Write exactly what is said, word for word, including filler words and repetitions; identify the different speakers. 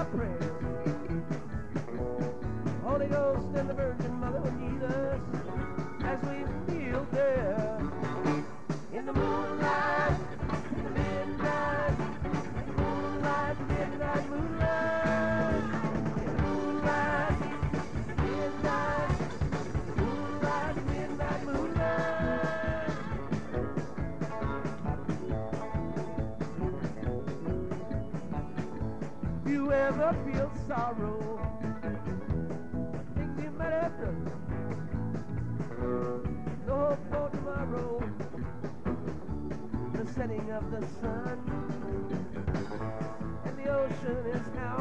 Speaker 1: prayer. Holy Ghost and the Virgin Mother with Jesus as we kneel there in the moonlight, in the midnight, moonlight, midnight, moonlight, in the moonlight, midnight, moonlight, midnight, moonlight. You ever feel sorrow? Things you might have done. No hope for tomorrow. The setting of the sun and the ocean is now